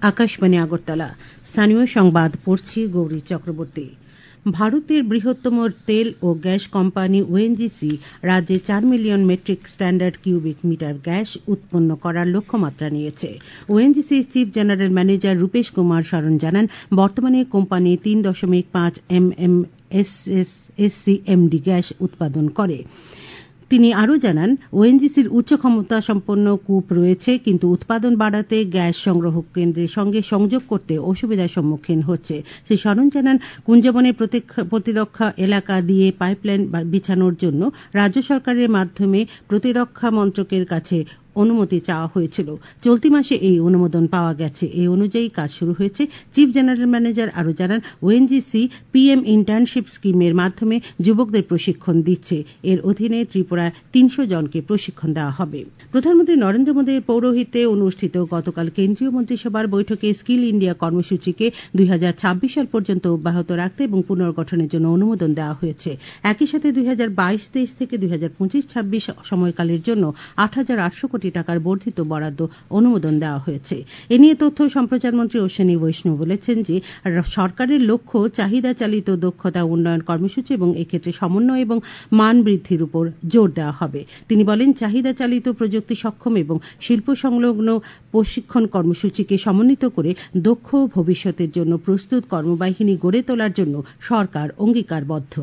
আকাশবাণী আগরতলা স্থানীয় সংবাদ পড়ছি গৌরী চক্রবর্তী। ভারতের বৃহত্তম তেল ও গ্যাস কোম্পানি ওএনজিসি রাজ্যে 4 million metric standard cubic metre gas উৎপন্ন করার লক্ষ্যমাত্রা নিয়েছে। ওএনজিসির chief general manager Rupesh Kumar Sharan জানান, বর্তমানে কোম্পানি 3.5 MMSCMD গ্যাস উৎপাদন করে। তিনি আরও জানান, ওএনজিসির উচ্চ ক্ষমতা সম্পন্ন কূপ রয়েছে, কিন্তু উৎপাদন বাড়াতে গ্যাস সংগ্রহ কেন্দ্রের সঙ্গে সংযোগ করতে অসুবিধার সম্মুখীন হচ্ছে। শ্রী শরণ জানান, কুঞ্জবনের প্রতিরক্ষা এলাকা দিয়ে পাইপলাইন বিছানোর জন্য রাজ্য সরকারের মাধ্যমে প্রতিরক্ষা মন্ত্রকের কাছে অনুমতি চাওয়া হয়েছিল। চলতি মাসে এই অনুমোদন পাওয়া গেছে। এই অনুযায়ী কাজ শুরু হয়েছে। চিফ জেনারেল ম্যানেজার আরও জানান, ওএনজিসি পিএম ইন্টার্নশিপ স্কিমের মাধ্যমে যুবকদের প্রশিক্ষণ দিচ্ছে। এর অধীনে ত্রিপুরায় 300 জনকে প্রশিক্ষণ দেওয়া হবে। প্রধানমন্ত্রী নরেন্দ্র মোদীর পৌরোহিত্যে অনুষ্ঠিত গতকাল কেন্দ্রীয় মন্ত্রিসভার বৈঠকে স্কিল ইন্ডিয়া কর্মসূচিকে 2026 সাল পর্যন্ত অব্যাহত রাখতে এবং পুনর্গঠনের জন্য অনুমোদন দেওয়া হয়েছে। একই সাথে 2022-23 থেকে 2025-26 সময়কালের জন্য 8,800 কোটি টাকার বর্ধিত বরাদ্দ অনুমোদন দেওয়া হয়েছে। এ নিয়ে তথ্য ও সম্প্রচার মন্ত্রী অশ্বিনী বৈষ্ণব বলেছেন যে, সরকারের লক্ষ্য চাহিদা চালিত দক্ষতা উন্নয়ন কর্মসূচি এবং এক্ষেত্রে সমন্বয় এবং মান বৃদ্ধির উপর জোর দেওয়া হবে। তিনি বলেন, চাহিদা চালিত প্রযুক্তি সক্ষম এবং শিল্প সংলগ্ন প্রশিক্ষণ কর্মসূচিকে সমন্বিত করে দক্ষ ভবিষ্যতের জন্য প্রস্তুত কর্মবাহিনী গড়ে তোলার জন্য সরকার অঙ্গীকারবদ্ধ।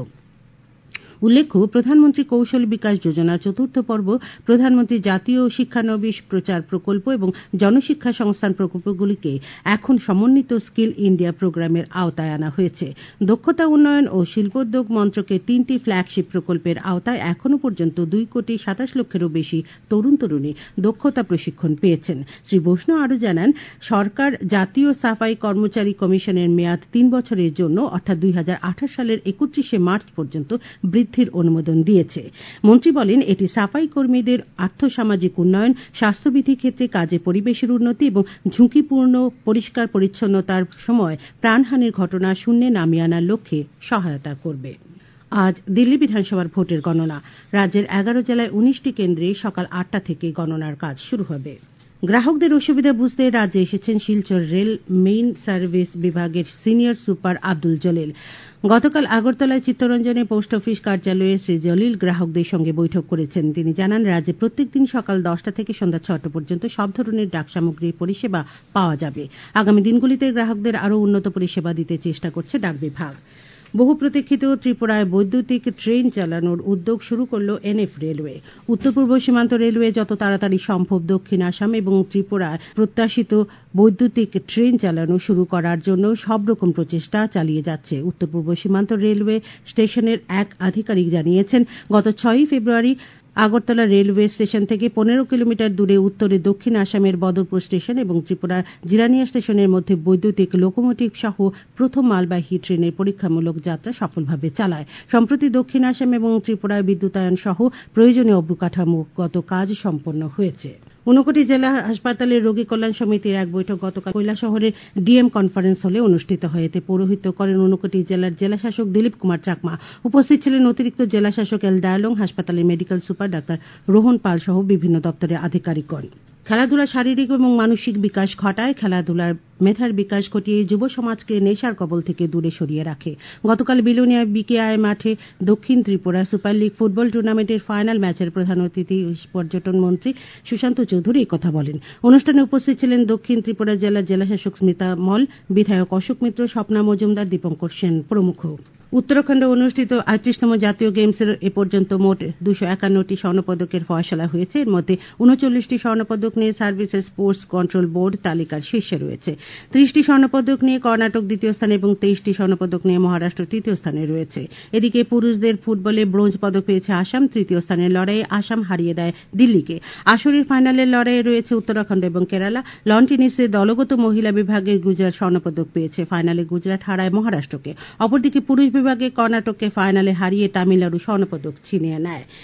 উল্লেখ্য, প্রধানমন্ত্রী কৌশল বিকাশ যোজনা চতুর্থ পর্ব, প্রধানমন্ত্রী জাতীয় শিক্ষানবিশ প্রচার প্রকল্প এবং জনশিক্ষা সংস্থান প্রকল্পগুলিকে এখন সমন্বিত স্কিল ইন্ডিয়া প্রোগ্রামের আওতায় আনা হয়েছে। দক্ষতা উন্নয়ন ও শিল্পোদ্যোগ মন্ত্রকের 3টি ফ্ল্যাগশিপ প্রকল্পের আওতায় এখনো পর্যন্ত 2,27 লক্ষেরও বেশি তরুণ তরুণী দক্ষতা প্রশিক্ষণ পেয়েছেন। শ্রী বৈষ্ণব আরও জানান, সরকার জাতীয় সাফাই কর্মচারী কমিশনের মেয়াদ 3 বছরের জন্য অর্থাৎ 2028 সালের 31 মার্চ পর্যন্ত বৃদ্ধির অনুমোদন দিয়েছে। মন্ত্রী বলেন, এটি সাফাই কর্মীদের আর্থসামাজিক উন্নয়ন, স্বাস্থ্যবিধি ক্ষেত্রে কাজে পরিবেশের উন্নতি এবং ঝুঁকিপূর্ণ পরিষ্কার পরিচ্ছন্নতার সময় প্রাণহানির ঘটনা শূন্যে নামিয়ে আনার লক্ষ্যে সহায়তা করবে। আজ দিল্লি বিধানসভার ভোটের গণনা। রাজ্যের 11 জেলায় 19টি কেন্দ্রে সকাল 8টা থেকে গণনার কাজ শুরু হবে। গ্রাহকদের অসুবিধা বুঝতে রাজ্যে এসেছেন শিলচর রেল মেইন সার্ভিস বিভাগের সিনিয়র সুপার আব্দুল জলিল। গতকাল আগরতলায় চিত্তরঞ্জনে পোস্ট অফিস কার্যালয়ে শ্রী জলিল গ্রাহকদের সঙ্গে বৈঠক করেছেন। তিনি জানান, রাজ্যে প্রত্যেকদিন সকাল 10টা থেকে সন্ধ্যা 6টা পর্যন্ত সব ধরনের ডাক সামগ্রীর পরিষেবা পাওয়া যাবে। আগামী দিনগুলিতে গ্রাহকদের আরও উন্নত পরিষেবা দিতে চেষ্টা করছে ডাক বিভাগ। বহু প্রতীক্ষিত ত্রিপুরায় বৈদ্যুতিক ট্রেন চালানোর উদ্যোগ শুরু করল এনএফ রেলওয়ে। উত্তর পূর্ব সীমান্ত রেলওয়ে যত তাড়াতাড়ি সম্ভব দক্ষিণ আসাম এবং ত্রিপুরায় প্রত্যাশিত বৈদ্যুতিক ট্রেন চালানো শুরু করার জন্য সব রকম প্রচেষ্টা চালিয়ে যাচ্ছে। উত্তর পূর্ব সীমান্ত রেলওয়ে স্টেশনের এক আধিকারিক জানিয়েছেন, গত 6 ফেব্রুয়ারি আগরতলা রেলওয়ে স্টেশন থেকে 15 কিলোমিটার দূরে উত্তরে দক্ষিণ আসামের বদরপুর স্টেশন এবং ত্রিপুরার জিরানিয়া স্টেশনের মধ্যে বৈদ্যুতিক লোকোমোটিভ সহ প্রথম মালবাহী ট্রেনের পরীক্ষামূলক যাত্রা সফলভাবে চালায়। সম্প্রতি দক্ষিণ আসাম এবং ত্রিপুরায় বিদ্যুতায়ন সহ প্রয়োজনীয় অবকাঠামোগত কাজ সম্পন্ন হয়েছে। ঊনকোটি জেলা হাসপাতালের রোগী কল্যাণ সমিতির এক বৈঠক গতকাল কৈলাসহরের ডিএম কনফারেন্স হলে অনুষ্ঠিত হয়। এতে পৌরোহিত্য করেন ঊনকোটি জেলার জেলাশাসক দিলীপ কুমার চাকমা। উপস্থিত ছিলেন অতিরিক্ত জেলাশাসক এল ডায়ালং, হাসপাতালের medical super doctor Rohan Pal সহ বিভিন্ন দপ্তরের আধিকারিকগণ। খেলাধুলা শারীরিক এবং মানসিক বিকাশ ঘটায়। খেলাধুলার মেধার বিকাশ ঘটিয়ে যুব সমাজকে নেশার কবল থেকে দূরে সরিয়ে রাখে। গতকাল বিলোনিয়া বিকেআই মাঠে দক্ষিণ ত্রিপুরা সুপার লিগ ফুটবল টুর্নামেন্টের ফাইনাল ম্যাচের প্রধান অতিথি পর্যটন মন্ত্রী সুশান্ত চৌধুরী কথা বলেন। অনুষ্ঠানে উপস্থিত ছিলেন দক্ষিণ ত্রিপুরা জেলার জেলাশাসক স্মিতা মল, বিধায়ক অশোক মিত্র, স্বপ্না মজুমদার, দীপঙ্কর সেন প্রমুখ। উত্তরাখণ্ডে অনুষ্ঠিত 38তম জাতীয় গেমসের এ পর্যন্ত মোট 251টি স্বর্ণপদকের ফয়সলা হয়েছে। এর মধ্যে 39টি স্বর্ণপদক নিয়ে সার্ভিসেস স্পোর্টস কন্ট্রোল বোর্ড তালিকার শীর্ষে রয়েছে। 30টি স্বর্ণপদক নিয়ে কর্ণাটক দ্বিতীয় স্থানে এবং 23টি স্বর্ণপদক নিয়ে মহারাষ্ট্র তৃতীয় স্থানে রয়েছে। এদিকে পুরুষদের ফুটবলে ব্রোঞ্জ পদক পেয়েছে আসাম। তৃতীয় স্থানের লড়াইয়ে আসাম হারিয়ে দেয় দিল্লিকে। আসরের ফাইনালের লড়াইয়ে রয়েছে উত্তরাখণ্ড এবং কেরালা। লন টেনিসে দলগত মহিলা বিভাগে গুজরাট স্বর্ণপদক পেয়েছে। ফাইনালে গুজরাট হারায় মহারাষ্ট্রকে। অপরদিকে পুরুষ বিভাগে কর্ণাটককে ফাইনালে হারিয়ে তামিলনাড়ু স্বর্ণপদক ছিনিয়ে নেয়।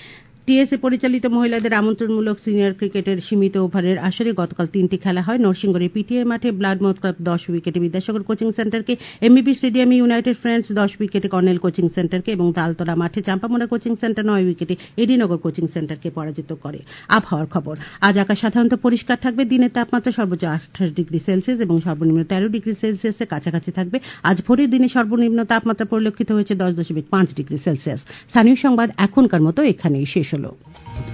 টিএসএ পরিচালিত মহিলাদের আমন্ত্রণমূলক সিনিয়র ক্রিকেটের সীমিত ওভারের আসরে গতকাল 3টি খেলা হয়। নরসিংগড়ের পিটিএ মাঠে ব্লাডমাউথ ক্লাব 10 উইকেটে বিদ্যাসাগর কোচিং সেন্টারকে, এমবিবি স্টেডিয়ামে ইউনাইটেড ফ্রেন্ডস 10 উইকেটে কর্নেল কোচিং সেন্টারকে এবং তালতলা মাঠে চাম্পামুড়া কোচিং সেন্টার 9 উইকেটে এডিনগর কোচিং সেন্টারকে পরাজিত করে। আবহাওয়ার খবর। আজ আকাশ সাধারণত পরিষ্কার থাকবে। দিনের তাপমাত্রা সর্বোচ্চ 28 ডিগ্রি সেলসিয়াস এবং সর্বনিম্ন 13 ডিগ্রি সেলসিয়াসের কাছাকাছি থাকবে। আজ ভোরের দিনে সর্বনিম্ন তাপমাত্রা পরিলক্ষিত হয়েছে 10.5 ডিগ্রি সেলসিয়াস। স্থানীয় সংবাদ এখনকার মতো এখানেই শেষ হলো।